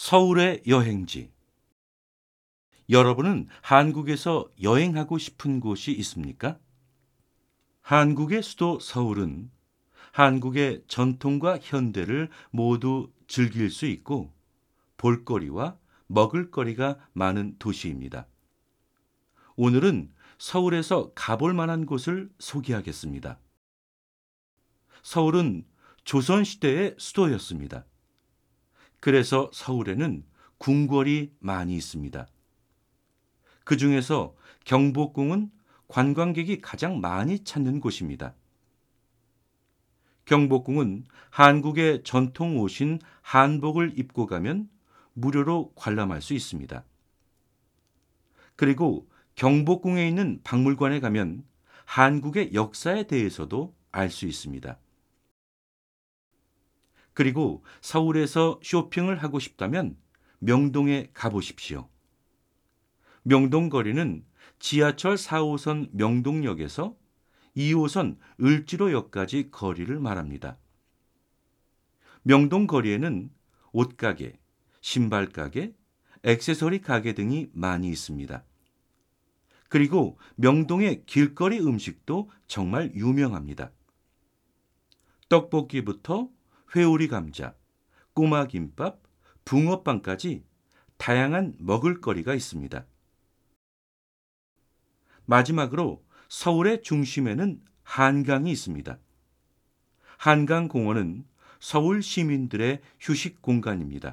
서울의 여행지. 여러분은 한국에서 여행하고 싶은 곳이 있습니까? 한국의 수도 서울은 한국의 전통과 현대를 모두 즐길 수 있고 볼거리와 먹을거리가 많은 도시입니다. 오늘은 서울에서 가볼 만한 곳을 소개하겠습니다. 서울은 조선시대의 수도였습니다. 그래서 서울에는 궁궐이 많이 있습니다. 그 중에서 경복궁은 관광객이 가장 많이 찾는 곳입니다. 경복궁은 한국의 전통 옷인 한복을 입고 가면 무료로 관람할 수 있습니다. 그리고 경복궁에 있는 박물관에 가면 한국의 역사에 대해서도 알 수 있습니다. 그리고 서울에서 쇼핑을 하고 싶다면 명동에 가보십시오. 명동거리는 지하철 4호선 명동역에서 2호선 을지로역까지 거리를 말합니다. 명동거리에는 옷가게, 신발가게, 액세서리 가게 등이 많이 있습니다. 그리고 명동의 길거리 음식도 정말 유명합니다. 떡볶이부터 회오리 감자, 꼬마김밥, 붕어빵까지 다양한 먹을거리가 있습니다. 마지막으로 서울의 중심에는 한강이 있습니다. 한강공원은 서울 시민들의 휴식 공간입니다.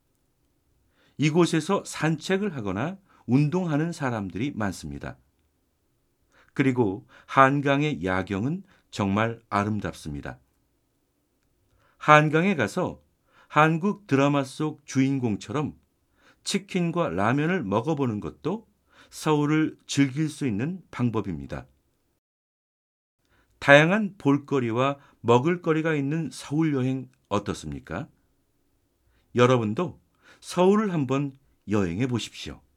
이곳에서 산책을 하거나 운동하는 사람들이 많습니다. 그리고 한강의 야경은 정말 아름답습니다. 한강에 가서 한국 드라마 속 주인공처럼 치킨과 라면을 먹어보는 것도 서울을 즐길 수 있는 방법입니다. 다양한 볼거리와 먹을거리가 있는 서울 여행 어떻습니까? 여러분도 서울을 한번 여행해 보십시오.